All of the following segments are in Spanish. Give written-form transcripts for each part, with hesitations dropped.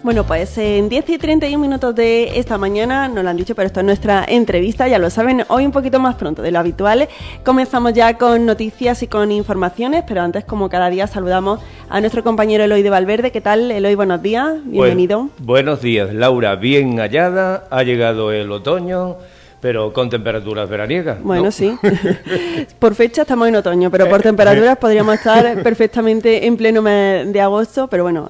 Bueno, pues en 10 y 31 minutos de esta mañana, nos lo han dicho, pero esto es nuestra entrevista, ya lo saben, hoy un poquito más pronto de lo habitual. Comenzamos ya con noticias y con informaciones, pero antes, como cada día, saludamos a nuestro compañero Eloy de Valverde. ¿Qué tal, Eloy? Buenos días, bienvenido. Buenos días, Laura, bien hallada, ha llegado el otoño, pero con temperaturas veraniegas. Bueno, ¿no? Sí. Por fecha estamos en otoño, pero por temperaturas podríamos estar perfectamente en pleno mes de agosto, pero bueno,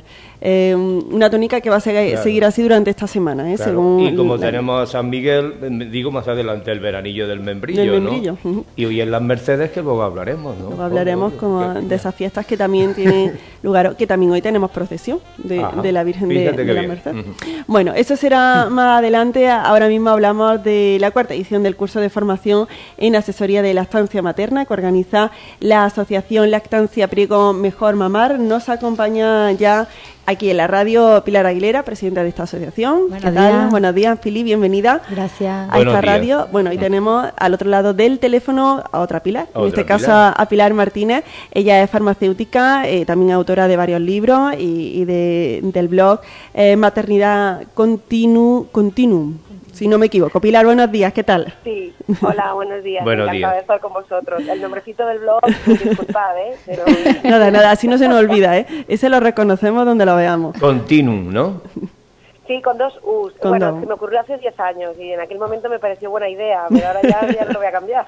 una tónica que va a seguir así durante esta semana. Claro. Según Y como tenemos a San Miguel, digo más adelante el veranillo del membrillo, ¿no? Uh-huh. Y hoy en las Mercedes, que luego hablaremos, ¿no? Luego hablaremos de esas fiestas que también tienen lugar, que también hoy tenemos procesión de la Virgen de la Merced. Uh-huh. Bueno, eso será más adelante. Ahora mismo hablamos de la cuarta edición del curso de formación en asesoría de lactancia materna que organiza la asociación Lactancia Priego Mejor Mamar. Nos acompaña ya aquí en la radio Pilar Aguilera, presidenta de esta asociación. Buenos días. Buenos días, Pili, bienvenida. Gracias. A esta radio. Bueno, y tenemos al otro lado del teléfono a otra Pilar, en este caso a Pilar Martínez. Ella es farmacéutica, también autora de varios libros y del blog Maternidad Continuum. Si no me equivoco. Pilar, buenos días, ¿qué tal? Sí, hola, buenos días. Buenos Encantada de estar con vosotros. El nombrecito del blog, disculpad, Pero... Nada, así no se nos olvida, Ese lo reconocemos donde lo veamos. Continuum, ¿no? Sí, con 2 U's. Bueno, es que me ocurrió hace 10 años y en aquel momento me pareció buena idea, pero ahora ya no lo voy a cambiar.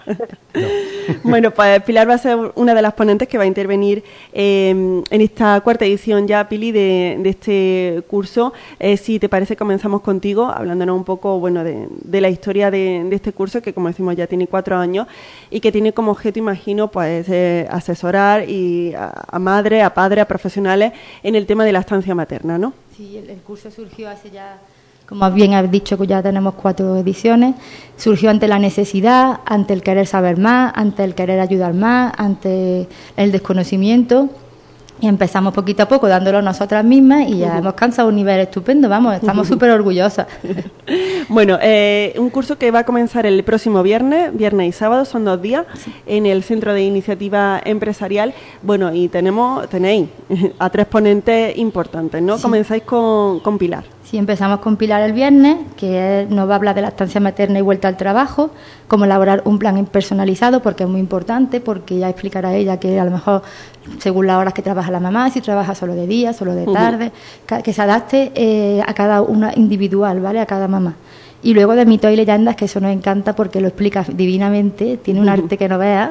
Bueno, pues Pilar va a ser una de las ponentes que va a intervenir en esta cuarta edición ya, Pili, de este curso. Si te parece, comenzamos contigo, hablándonos un poco de la historia de este curso, que como decimos ya tiene 4 años y que tiene como objeto, imagino, pues asesorar a madres, a padres, a profesionales en el tema de la lactancia materna, ¿no? Sí, el curso surgió hace ya, como bien has dicho, que ya tenemos 4 ediciones. Surgió ante la necesidad, ante el querer saber más, ante el querer ayudar más, ante el desconocimiento. Y empezamos poquito a poco dándolo nosotras mismas y ya hemos alcanzado un nivel estupendo, estamos súper orgullosas. Bueno, un curso que va a comenzar el próximo viernes y sábado, son 2 días, en el Centro de Iniciativa Empresarial. Bueno, y tenéis a 3 ponentes importantes, ¿no? Sí. Comenzáis con Pilar. Sí, empezamos con Pilar el viernes, que nos va a hablar de lactancia materna y vuelta al trabajo, cómo elaborar un plan personalizado, porque es muy importante, porque ya explicará ella que a lo mejor, según las horas que trabaja la mamá, si trabaja solo de día, solo de tarde, que se adapte a cada una individual, ¿vale? A cada mamá. Y luego de mitos y leyendas, que eso nos encanta porque lo explica divinamente, tiene un arte que no veas,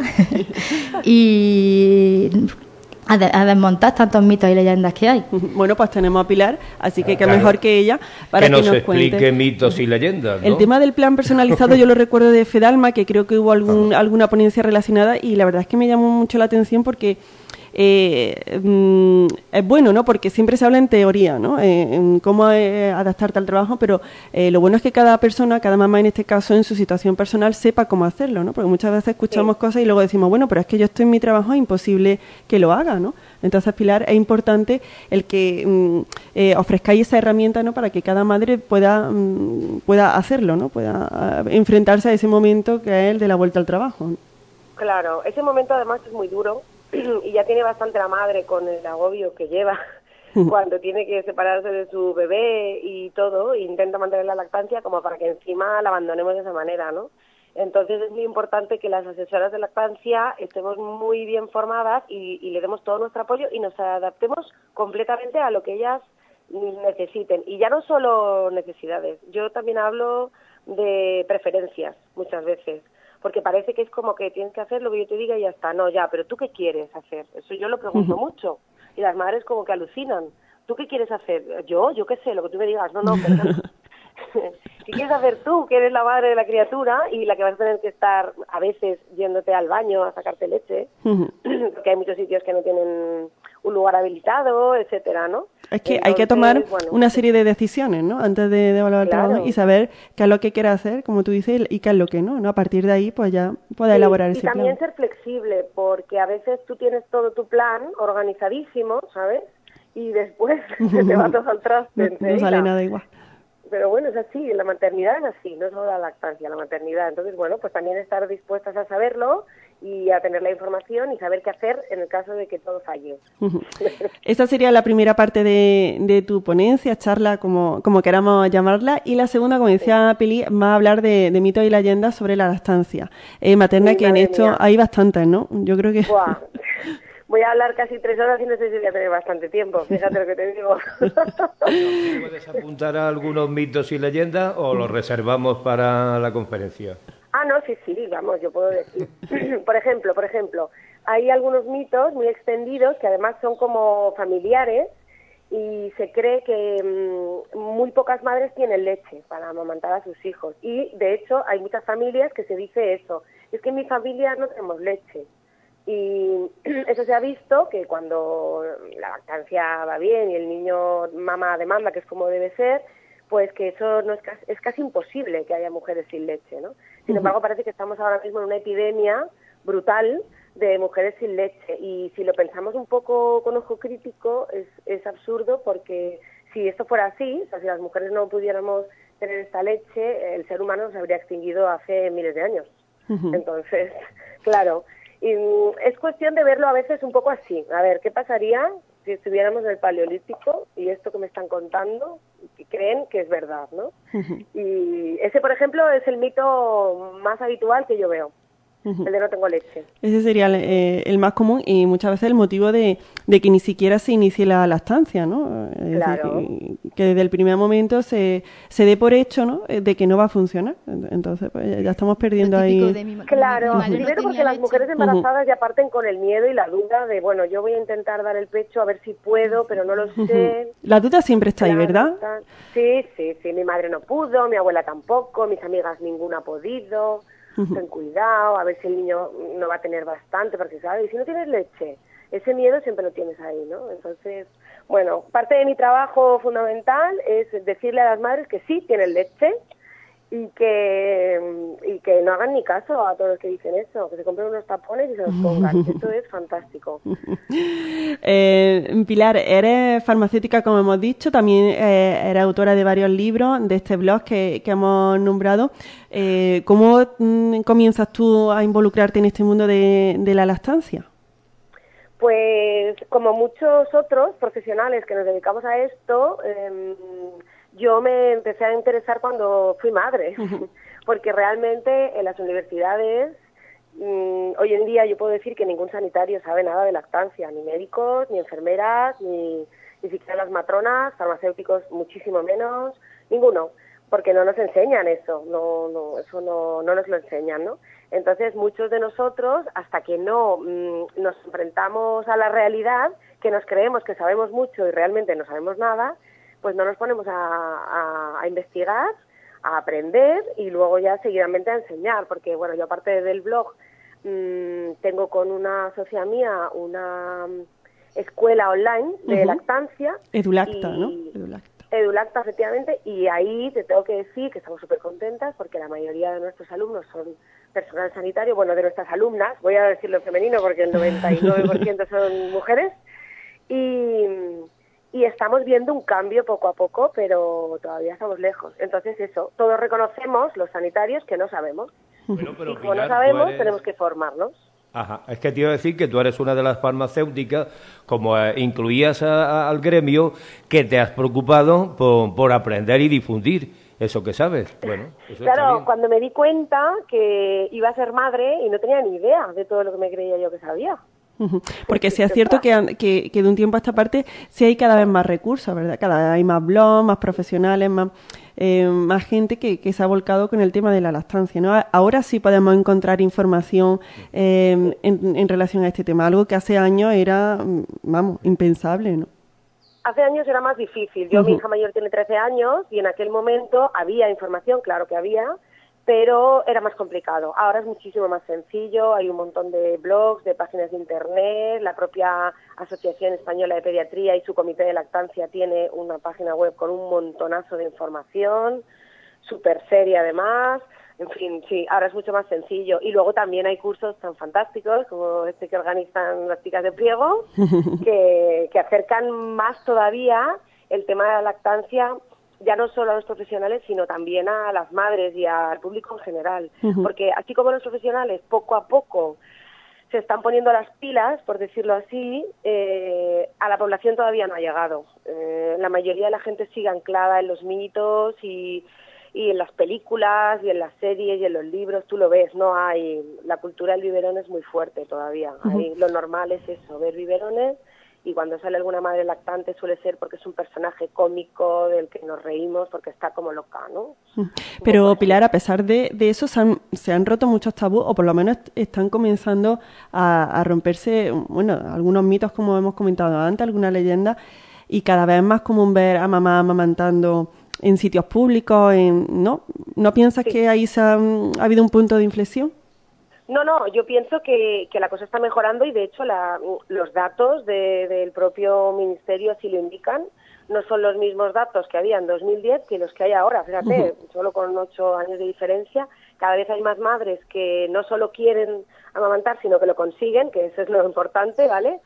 y a desmontar tantos mitos y leyendas que hay. Bueno, pues tenemos a Pilar, así que qué mejor que ella para que nos explique cuente mitos y leyendas, ¿no? El tema del plan personalizado yo lo recuerdo de Fedalma, que creo que hubo alguna ponencia relacionada, y la verdad es que me llamó mucho la atención porque es bueno, ¿no? Porque siempre se habla en teoría, ¿no? En cómo adaptarte al trabajo, pero lo bueno es que cada persona, cada mamá en este caso, en su situación personal, sepa cómo hacerlo, ¿no? Porque muchas veces escuchamos cosas y luego decimos, bueno, pero es que yo estoy en mi trabajo, es imposible que lo haga, ¿no? Entonces, Pilar, es importante el que ofrezcáis esa herramienta, ¿no? Para que cada madre pueda hacerlo, ¿no? Pueda enfrentarse a ese momento que es el de la vuelta al trabajo, ¿no? Claro, ese momento además es muy duro y ya tiene bastante la madre con el agobio que lleva cuando tiene que separarse de su bebé y todo, e intenta mantener la lactancia como para que encima la abandonemos de esa manera, ¿no? Entonces es muy importante que las asesoras de lactancia estemos muy bien formadas y le demos todo nuestro apoyo y nos adaptemos completamente a lo que ellas necesiten. Y ya no solo necesidades, yo también hablo de preferencias muchas veces, porque parece que es como que tienes que hacer lo que yo te diga y ya está. No, ya, pero ¿tú qué quieres hacer? Eso yo lo pregunto mucho. Y las madres como que alucinan. ¿Tú qué quieres hacer? Yo qué sé, lo que tú me digas. No, perdón. ¿Qué quieres hacer tú, que eres la madre de la criatura y la que vas a tener que estar a veces yéndote al baño a sacarte leche? Porque hay muchos sitios que no tienen un lugar habilitado, etcétera, ¿no? Es que hay que tomar una serie de decisiones, ¿no? Antes de evaluar el trabajo y saber qué es lo que quiere hacer, como tú dices, y qué es lo que no. A partir de ahí, pues ya puedes elaborar ese plan. Y también ser flexible, porque a veces tú tienes todo tu plan organizadísimo, ¿sabes? Y después se te va todo al traste. No sale nada igual. Pero bueno, es así, la maternidad es así, no solo la lactancia, la maternidad. Entonces, bueno, pues también estar dispuestas a saberlo y a tener la información y saber qué hacer en el caso de que todo falle. Esta sería la primera parte de tu ponencia, charla, como queramos llamarla, y la segunda, como decía Pili, va a hablar de mitos y leyendas sobre la lactancia materna, que en esto hay bastantes, ¿no? Yo creo que... Buah. Voy a hablar casi 3 horas y no sé si voy a tener bastante tiempo, fíjate lo que te digo. ¿Puedes apuntar a algunos mitos y leyendas o los reservamos para la conferencia? No, sí, vamos, yo puedo decir. Por ejemplo, hay algunos mitos muy extendidos que además son como familiares y se cree que muy pocas madres tienen leche para amamantar a sus hijos. Y, de hecho, hay muchas familias que se dice eso. Es que en mi familia no tenemos leche. Y eso se ha visto, que cuando la lactancia va bien y el niño mama a demanda, que es como debe ser, pues que eso no es casi imposible que haya mujeres sin leche, ¿no? Sin embargo, parece que estamos ahora mismo en una epidemia brutal de mujeres sin leche. Y si lo pensamos un poco con ojo crítico, es absurdo, porque si esto fuera así, o sea, si las mujeres no pudiéramos tener esta leche, el ser humano se habría extinguido hace miles de años. Entonces, claro... Y es cuestión de verlo a veces un poco así. A ver, ¿qué pasaría si estuviéramos en el Paleolítico y esto que me están contando y creen que es verdad, ¿no? Y ese, por ejemplo, es el mito más habitual que yo veo. El de no tengo leche. Ese sería el más común y muchas veces el motivo de que ni siquiera se inicie la lactancia, ¿no? Claro. Decir, que desde el primer momento se dé por hecho, ¿no?, de que no va a funcionar. Entonces, pues ya estamos perdiendo ahí... Claro, primero porque las mujeres embarazadas ya parten con el miedo y la duda de, bueno, yo voy a intentar dar el pecho a ver si puedo, pero no lo sé. La duda siempre está ahí, ¿verdad? Sí, mi madre no pudo, mi abuela tampoco, mis amigas ninguna ha podido... Ten cuidado, a ver si el niño no va a tener bastante, porque sabes, y si no tienes leche, ese miedo siempre lo tienes ahí, ¿no? Entonces, bueno, parte de mi trabajo fundamental es decirle a las madres que sí tienen leche y que no hagan ni caso a todos los que dicen eso, que se compren unos tapones y se los pongan. Esto es fantástico. Pilar, eres farmacéutica, como hemos dicho, también eres autora de varios libros de este blog que hemos nombrado. ¿Cómo comienzas tú a involucrarte en este mundo de la lactancia? Pues como muchos otros profesionales que nos dedicamos a esto, yo me empecé a interesar cuando fui madre, porque realmente en las universidades, hoy en día yo puedo decir que ningún sanitario sabe nada de lactancia, ni médicos, ni enfermeras, ni siquiera las matronas, farmacéuticos muchísimo menos, ninguno, porque no nos enseñan eso, eso no nos lo enseñan, ¿no? Entonces muchos de nosotros, hasta que no nos enfrentamos a la realidad, que nos creemos que sabemos mucho y realmente no sabemos nada, pues no nos ponemos a investigar, a aprender y luego ya seguidamente a enseñar, porque bueno, yo aparte del blog tengo con una socia mía una escuela online de lactancia. Edulacta, ¿no? Edulacta, efectivamente, y ahí te tengo que decir que estamos súper contentas porque la mayoría de nuestros alumnos son personal sanitario, bueno, de nuestras alumnas, voy a decirlo en femenino porque el 99% son mujeres, y estamos viendo un cambio poco a poco, pero todavía estamos lejos. Entonces eso, todos reconocemos, los sanitarios, que no sabemos. Bueno, pero y como Pilar, no sabemos, tenemos que formarnos. Ajá, es que te iba a decir que tú eres una de las farmacéuticas, como incluías al gremio, que te has preocupado por aprender y difundir eso que sabes. Bueno, eso claro, cuando me di cuenta que iba a ser madre y no tenía ni idea de todo lo que me creía yo que sabía. Porque sí es cierto que de un tiempo a esta parte sí hay cada vez más recursos, ¿verdad? Cada vez hay más blogs, más profesionales, más gente que se ha volcado con el tema de la lactancia, ¿no? Ahora sí podemos encontrar información en relación a este tema, algo que hace años era, impensable, ¿no? Hace años era más difícil. Mi hija mayor tiene 13 años y en aquel momento había información, claro que había, pero era más complicado. Ahora es muchísimo más sencillo, hay un montón de blogs, de páginas de internet, la propia Asociación Española de Pediatría y su comité de lactancia tiene una página web con un montonazo de información, súper seria además. En fin, sí, ahora es mucho más sencillo. Y luego también hay cursos tan fantásticos como este que organizan las chicas de Priego, que acercan más todavía el tema de la lactancia, ya no solo a los profesionales, sino también a las madres y al público en general. Porque así como los profesionales poco a poco se están poniendo las pilas, por decirlo así, a la población todavía no ha llegado. La mayoría de la gente sigue anclada en los mitos y en las películas y en las series y en los libros, tú lo ves, no hay, la cultura del biberón es muy fuerte todavía. Lo normal es eso, ver biberones, y cuando sale alguna madre lactante suele ser porque es un personaje cómico del que nos reímos porque está como loca, ¿no? Pero Pilar, a pesar de eso, se han roto muchos tabús, o por lo menos están comenzando a romperse, bueno, algunos mitos, como hemos comentado antes, alguna leyenda, y cada vez es más común ver a mamá amamantando en sitios públicos, ¿no piensas que ahí ha habido un punto de inflexión? No, yo pienso que la cosa está mejorando, y de hecho los datos del propio ministerio así lo indican. No son los mismos datos que había en 2010 que los que hay ahora, fíjate, solo con 8 años de diferencia. Cada vez hay más madres que no solo quieren amamantar, sino que lo consiguen, que eso es lo importante, ¿vale?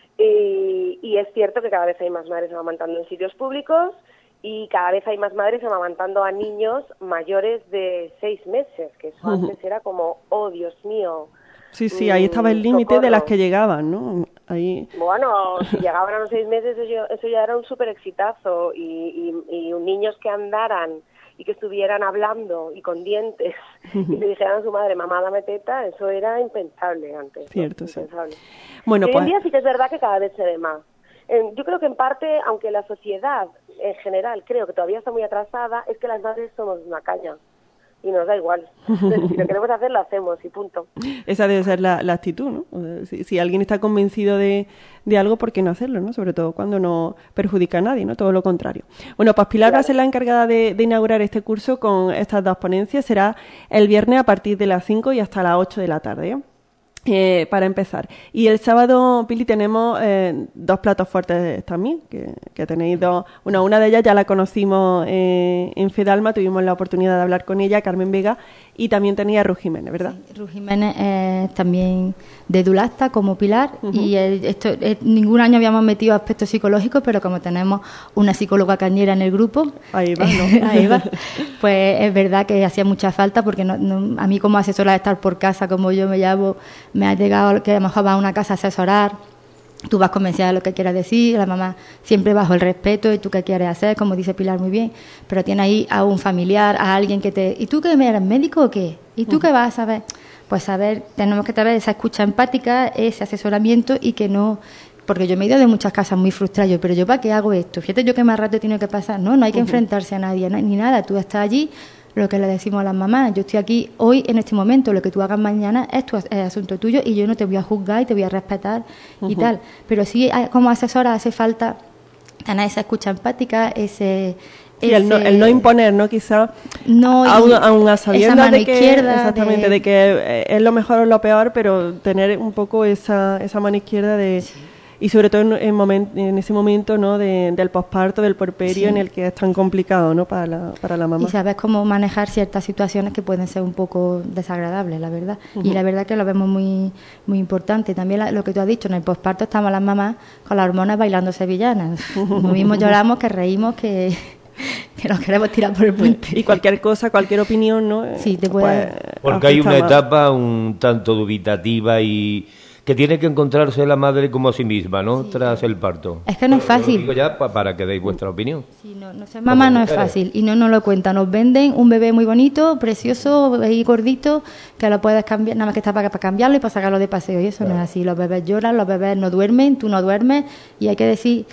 Y es cierto que cada vez hay más madres amamantando en sitios públicos, y cada vez hay más madres amamantando a niños mayores de 6 meses, que eso antes era como, oh, Dios mío. Sí, ahí estaba el límite de las que llegaban, ¿no? Ahí... Bueno, si llegaban a los 6 meses, eso ya era un súper exitazo, y niños que andaran y que estuvieran hablando y con dientes y le dijeran a su madre, mamá, dame teta, eso era impensable antes. Cierto, ¿no? Impensable. Sí. Bueno, hoy en día sí que es verdad que cada vez se ve más. Yo creo que en parte, aunque la sociedad en general creo que todavía está muy atrasada, es que las madres somos una caña y nos da igual. Si lo queremos hacer, lo hacemos y punto. Esa debe ser la actitud, ¿no? Si alguien está convencido de algo, ¿por qué no hacerlo, no? Sobre todo cuando no perjudica a nadie, ¿no? Todo lo contrario. Bueno, pues Pilar va a ser la encargada de inaugurar este curso con estas 2 ponencias. Será el viernes a partir de las 5 y hasta las 8 de la tarde, ¿eh? Para empezar. Y el sábado, Pili, tenemos 2 platos fuertes también, que tenéis 2. Una de ellas ya la conocimos en Fedalma, tuvimos la oportunidad de hablar con ella, Carmen Vega, y también tenía a Ruth Jiménez, ¿verdad? Sí, Ruth Jiménez es también de Dulacta, como Pilar, y ningún año habíamos metido aspectos psicológicos, pero como tenemos una psicóloga cañera en el grupo, ahí va, ¿no? Ahí va, pues es verdad que hacía mucha falta, porque a mí como asesora de estar por casa, como yo me llamo, me ha llegado que a lo mejor vas a una casa a asesorar, tú vas convencida de lo que quieras decir, la mamá siempre bajo el respeto, y tú qué quieres hacer, como dice Pilar muy bien, pero tiene ahí a un familiar, a alguien que te... ¿Y tú qué eres, médico o qué? ¿Y tú qué vas a saber? Pues saber, tenemos que tener esa escucha empática, ese asesoramiento, y que no... Porque yo me he ido de muchas casas muy frustrada, pero ¿yo para qué hago esto? Fíjate yo que más rato he tenido que pasar. No hay que enfrentarse a nadie, ni nada, tú estás allí. Lo que le decimos a las mamás, yo estoy aquí hoy, en este momento, lo que tú hagas mañana es asunto tuyo, y yo no te voy a juzgar y te voy a respetar y tal. Pero sí, como asesora hace falta tener esa escucha empática, el no imponer, ¿no? Quizá no, a una sabienda de que izquierda, exactamente de que es lo mejor o lo peor, pero tener un poco esa mano izquierda de... Sí. Y sobre todo en ese momento, ¿no? del posparto, del puerperio, en el que es tan complicado, ¿no? para la mamá. Y sabes cómo manejar ciertas situaciones que pueden ser un poco desagradables, la verdad. Y la verdad que lo vemos muy muy importante. También lo que tú has dicho, en el posparto estamos las mamás con las hormonas bailando sevillanas. Lo mismo lloramos, que reímos, que nos queremos tirar por el puente. Y cualquier cosa, cualquier opinión, ¿no? Sí, te puede... Porque hay una etapa un tanto dubitativa y... que tiene que encontrarse la madre como a sí misma, ¿no? Sí. Tras el parto. Es que no es fácil. Lo digo ya para que deis vuestra opinión. Sí, no ser mamá no es fácil, y no nos lo cuentan. Nos venden un bebé muy bonito, precioso, y gordito, que lo puedes cambiar, nada más que está para cambiarlo y para sacarlo de paseo, y eso no es así. Los bebés lloran, los bebés no duermen, tú no duermes, y hay que decir,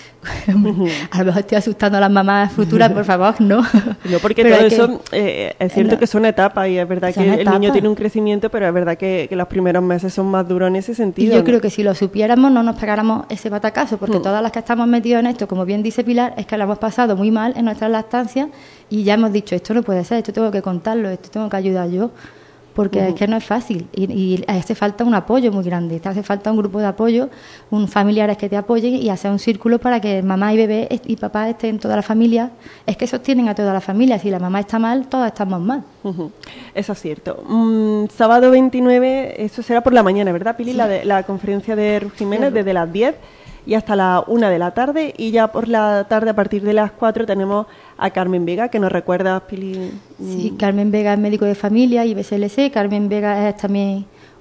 a lo mejor estoy asustando a las mamás futuras, por favor, no. No, porque todo eso, es cierto que son etapas, y es verdad que el niño tiene un crecimiento, pero es verdad que los primeros meses son más duros en ese sentido. Y yo creo que si lo supiéramos no nos pegáramos ese batacazo, porque todas las que estamos metidos en esto, como bien dice Pilar, es que lo hemos pasado muy mal en nuestras lactancias, y ya hemos dicho, esto no puede ser, esto tengo que contarlo, esto tengo que ayudar yo, porque es que no es fácil, y hace falta un apoyo muy grande, te hace falta un grupo de apoyo, familiares que te apoyen, y hacer un círculo para que mamá y bebé y papá estén toda la familia. Es que sostienen a toda la familia, si la mamá está mal, todas estamos mal. Eso es cierto. Sábado 29, eso será por la mañana, ¿verdad, Pili? Sí. La conferencia de Ruth Jiménez, desde las 10 y hasta la 1 de la tarde, y ya por la tarde, a partir de las 4, tenemos a Carmen Vega, que nos recuerda, Pili. Sí, Carmen Vega es médico de familia y BSLC. Carmen Vega es también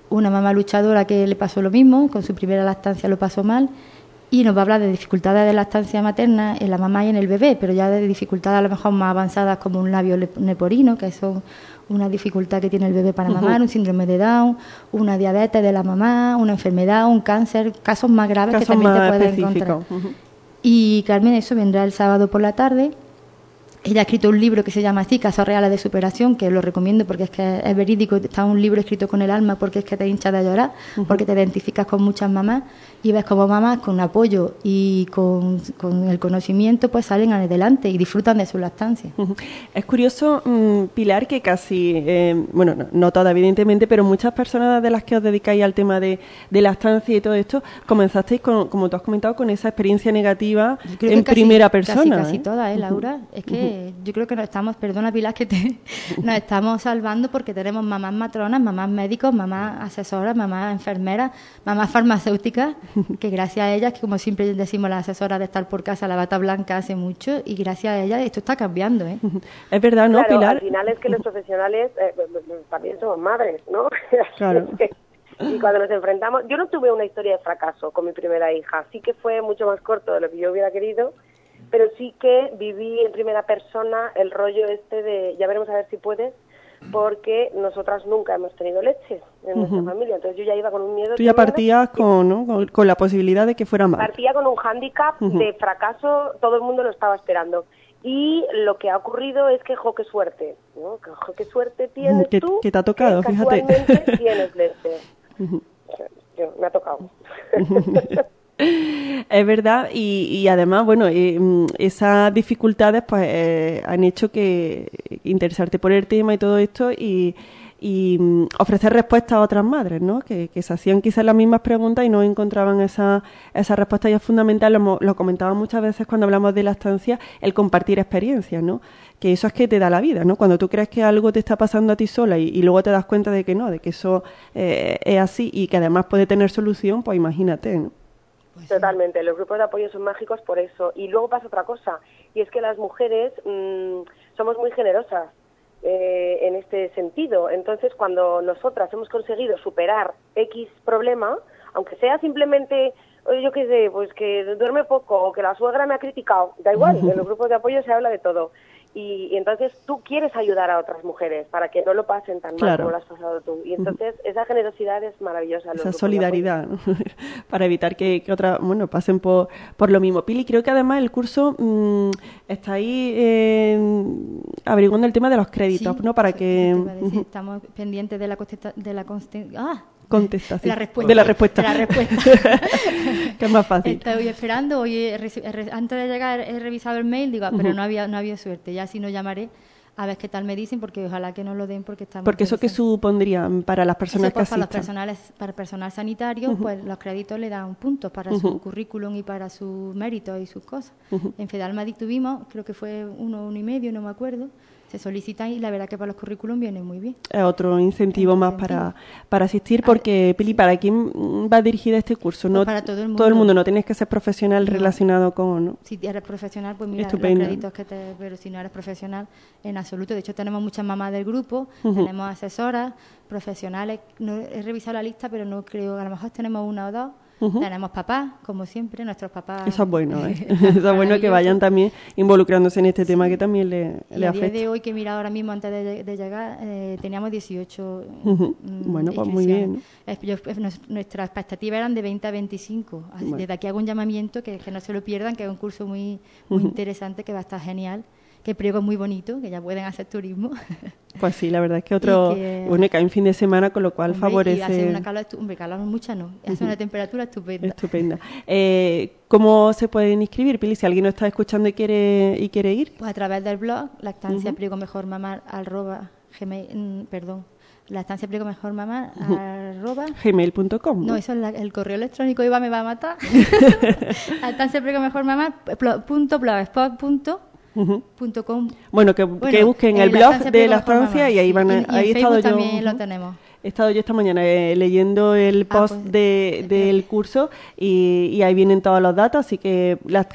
una mamá luchadora que le pasó lo mismo, con su primera lactancia lo pasó mal, y nos va a hablar de dificultades de lactancia materna en la mamá y en el bebé, pero ya de dificultades a lo mejor más avanzadas como un labio leporino, que son una dificultad que tiene el bebé para mamar, un síndrome de Down, una diabetes de la mamá, una enfermedad, un cáncer, casos más graves que también te puedes encontrar. Y Carmen, eso vendrá el sábado por la tarde. Ella ha escrito un libro que se llama así, Casos Reales de Superación, que lo recomiendo porque es que es verídico, está un libro escrito con el alma porque es que te hinchas de llorar, porque te identificas con muchas mamás y ves como mamás con apoyo y con el conocimiento pues salen adelante y disfrutan de su lactancia. Es curioso, Pilar, que casi, bueno, no todas evidentemente, pero muchas personas de las que os dedicáis al tema de lactancia y todo esto, comenzasteis, como tú has comentado, con esa experiencia negativa en primera persona. Casi todas, Laura. Es que yo creo que nos estamos, perdona Pilar, nos estamos salvando porque tenemos mamás matronas, mamás médicos, mamás asesoras, mamás enfermeras, mamás farmacéuticas, que gracias a ellas, que como siempre decimos las asesoras de estar por casa, la bata blanca hace mucho, y gracias a ellas esto está cambiando, ¿eh? Es verdad, ¿no, claro, Pilar? Al final es que los profesionales también somos madres, ¿no? Claro. Y cuando nos enfrentamos, yo no tuve una historia de fracaso con mi primera hija, sí que fue mucho más corto de lo que yo hubiera querido, pero sí que viví en primera persona el rollo este de, ya veremos a ver si puedes, porque nosotras nunca hemos tenido leche en nuestra familia, entonces yo ya iba con un miedo. Tú ya partías con la posibilidad de que fuera mal. Partía con un hándicap de fracaso, todo el mundo lo estaba esperando. Y lo que ha ocurrido es que, qué suerte, ¿no? Qué suerte tienes tú, que te ha tocado, que fíjate. Casualmente tienes leche. Me ha tocado. Es verdad, y además, bueno, esas dificultades pues han hecho que interesarte por el tema y todo esto y ofrecer respuestas a otras madres, ¿no? Que se hacían quizás las mismas preguntas y no encontraban esa respuesta. Y es fundamental, lo comentaba muchas veces cuando hablamos de lactancia, el compartir experiencias, ¿no? Que eso es que te da la vida, ¿no? Cuando tú crees que algo te está pasando a ti sola y luego te das cuenta de que no, de que eso es así y que además puede tener solución, pues imagínate, ¿no? Totalmente, los grupos de apoyo son mágicos por eso. Y luego pasa otra cosa, y es que las mujeres somos muy generosas en este sentido. Entonces, cuando nosotras hemos conseguido superar X problema, aunque sea simplemente, yo qué sé, pues que duerme poco o que la suegra me ha criticado, da igual, en los grupos de apoyo se habla de todo. Y entonces tú quieres ayudar a otras mujeres para que no lo pasen tan mal como lo has pasado tú. Y entonces esa generosidad es maravillosa. Esa solidaridad, ¿no? Para evitar que otras, pasen por lo mismo. Pili, creo que además el curso está ahí averiguando el tema de los créditos, sí, ¿no? Para que... Estamos pendientes de la contestación. De la respuesta. Que es más fácil. Estoy esperando. Hoy antes de llegar he revisado el mail, digo, pero no había suerte. Ya si no llamaré a ver qué tal me dicen, porque ojalá que no lo den porque estamos... Porque eso que supondría para las personas que asistan. Para el personal sanitario, pues los créditos le dan puntos para su currículum y para sus méritos y sus cosas. En Fedalmadic tuvimos, creo que fue 1,5, no me acuerdo. Se solicitan y la verdad que para los currículum viene muy bien. Es otro incentivo más para asistir, porque, Pili, ¿para quién va dirigido este curso? Pues para todo el mundo. Todo el mundo, no tienes que ser profesional relacionado con... ¿no? Si eres profesional, pues mira, Estupendo. Los créditos pero si no eres profesional, en absoluto. De hecho, tenemos muchas mamás del grupo, tenemos asesoras, profesionales. No he revisado la lista, pero no creo, a lo mejor tenemos una o dos. Tenemos papás, como siempre, nuestros papás. Eso es bueno, ¿eh? Eso es bueno que vayan también involucrándose en este tema que también le afecta. A día de hoy, que mira ahora mismo antes de llegar, teníamos 18 Bueno, pues muy bien, ¿no? Nuestras expectativas eran de 20 a 25. Bueno. Desde aquí hago un llamamiento que no se lo pierdan, que es un curso muy interesante, que va a estar genial. Que Priego es muy bonito, que ya pueden hacer turismo. Pues sí, la verdad es que bueno, cae en fin de semana, con lo cual favorece... Y hace una calor, calor mucha no, hace una temperatura estupenda. Estupenda. ¿Cómo se pueden inscribir, Pili, si alguien nos está escuchando y quiere ir? Pues a través del blog, gmail.com. No, eso es el correo electrónico, Iba me va a matar. lactanciapriegomejormamá@blogspot.com. Bueno, que busquen el blog de Lactancia y ahí van ahí he estado yo. También lo tenemos. He estado yo esta mañana leyendo el post del curso y ahí vienen todos los datos, así que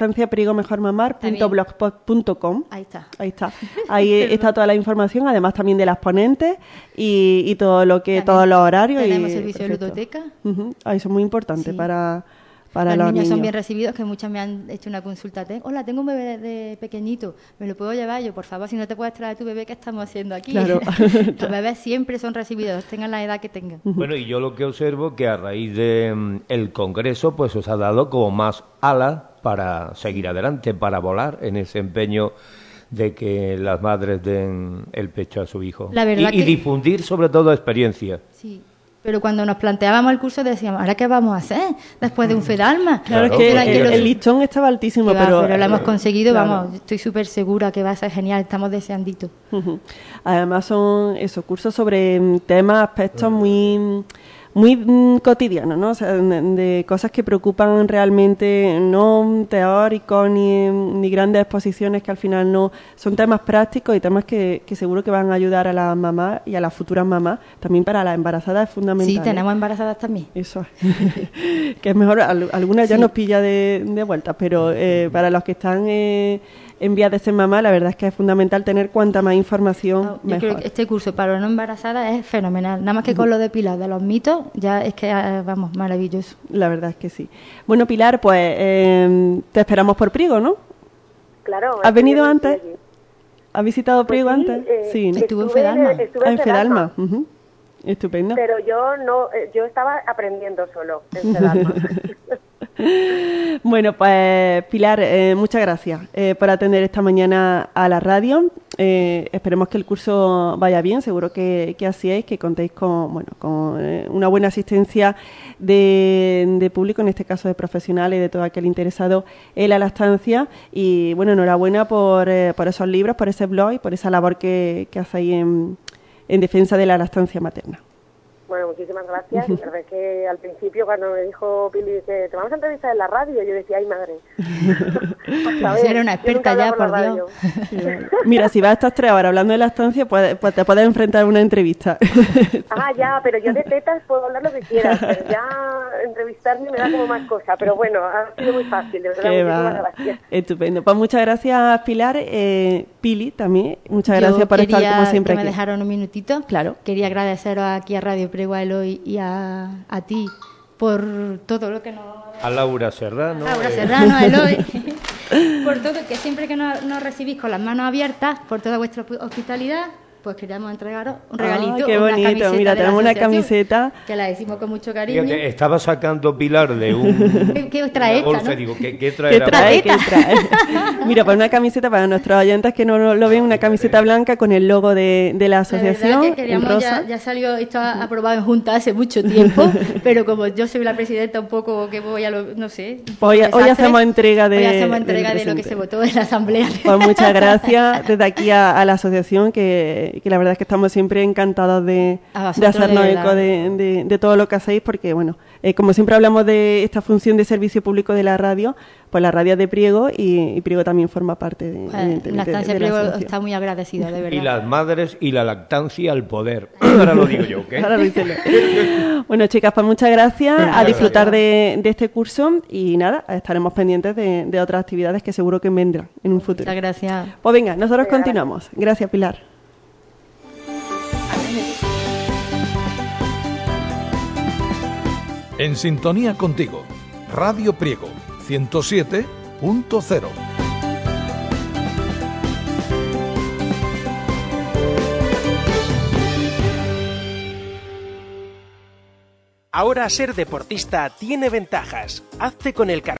lactanciapriegomejormamar.blogspot.com. Ahí está. Ahí está toda la información, además también de las ponentes y todo lo que, También todos los horarios. tenemos servicio de ludoteca. Ahí son muy importantes para los niños son bien recibidos, que muchas me han hecho una consulta. Hola, tengo un bebé de pequeñito, ¿me lo puedo llevar? Yo, por favor, si no te puedes traer a tu bebé, ¿qué estamos haciendo aquí? Claro. Los bebés siempre son recibidos, tengan la edad que tengan. Bueno, y yo lo que observo que a raíz de el Congreso, pues os ha dado como más alas para seguir adelante, para volar en ese empeño de que las madres den el pecho a su hijo. La verdad y difundir sobre todo experiencia. Sí. Pero cuando nos planteábamos el curso decíamos, ¿ahora qué vamos a hacer después de un FEDALMA? Claro, es que el listón estaba altísimo, pero lo hemos conseguido, claro. Vamos, estoy súper segura que va a ser genial, estamos deseandito. Además son esos cursos sobre temas, aspectos muy cotidianos, ¿no? O sea, de cosas que preocupan realmente, no teóricos ni grandes exposiciones que al final no, son temas prácticos y temas que seguro que van a ayudar a las mamás y a las futuras mamás, también para las embarazadas es fundamental. Sí, tenemos embarazadas también. Eso que es mejor, algunas ya nos pilla de vuelta, pero para los que están en vías de ser mamá, la verdad es que es fundamental tener cuanta más información mejor. Yo creo que este curso para una embarazada es fenomenal, nada más que con lo de Pilar, de los mitos, ya es que, vamos, maravilloso. La verdad es que sí. Bueno, Pilar, pues te esperamos por Priego, ¿no? Claro. ¿Has venido antes? ¿Has visitado Priego sí, antes? Sí. Estuve en FEDALMA. En FEDALMA. Estupendo. Pero yo estaba aprendiendo solo en FEDALMA. Bueno, pues Pilar, muchas gracias por atender esta mañana a la radio. Esperemos que el curso vaya bien, seguro que así es, que contéis con una buena asistencia de público, en este caso de profesionales y de todo aquel interesado en la lactancia. Y bueno, enhorabuena por esos libros, por ese blog y por esa labor que hacéis en defensa de la lactancia materna. Bueno, muchísimas gracias. La verdad es que al principio cuando me dijo Pili que te vamos a entrevistar en la radio, yo decía, ay madre. Era una experta ya, por Dios. Mira, si vas a estas 3 horas hablando de lactancia, pues te puedes enfrentar a una entrevista. Ya, pero yo de tetas puedo hablar lo que quiera, pero ya entrevistarme me da como más cosa. Pero bueno, ha sido muy fácil, de verdad, muchísimas gracias. Estupendo. Pues muchas gracias, Pilar. Pili, también, muchas gracias por estar como siempre que aquí. Me dejaron un minutito. Claro. Quería agradeceros aquí a Radio Priego, a Eloy y a ti por todo lo que nos... A Laura Serrano. A Eloy. Por todo, que siempre que nos recibís con las manos abiertas, por toda vuestra hospitalidad, pues queríamos entregaros un regalito. Qué bonito, mira, tenemos una camiseta. Que la decimos con mucho cariño. Fíjate, estaba sacando Pilar de un... ¿Qué trae esta, bolsa, no? Digo, ¿qué trae? ¿Qué trae? Mira, pues una camiseta para nuestros oyentes que no lo ven, una camiseta blanca con el logo de la asociación, que queríamos, en rosa. Ya salió, esto aprobado en Junta hace mucho tiempo, pero como yo soy la presidenta un poco que voy a no sé... Hoy hacemos entrega de... Hoy hacemos entrega de lo que se votó en la Asamblea. Pues muchas gracias desde aquí a la asociación, que la verdad es que estamos siempre encantados de hacernos eco de todo lo que hacéis, porque bueno, como siempre hablamos de esta función de servicio público de la radio, pues la radio es de Priego y Priego también forma parte de la estancia de Priego. Está muy agradecida, de verdad. Y las madres y la lactancia al poder. Ahora lo digo yo, ¿ok? Ahora lo dice. Bueno, chicas, pues muchas gracias, a disfrutar de este curso y nada, estaremos pendientes de otras actividades que seguro que vendrán en un futuro. Muchas gracias. Pues venga, nosotros continuamos. Gracias, Pilar. En sintonía contigo, Radio Priego 107.0. Ahora ser deportista tiene ventajas. Hazte con el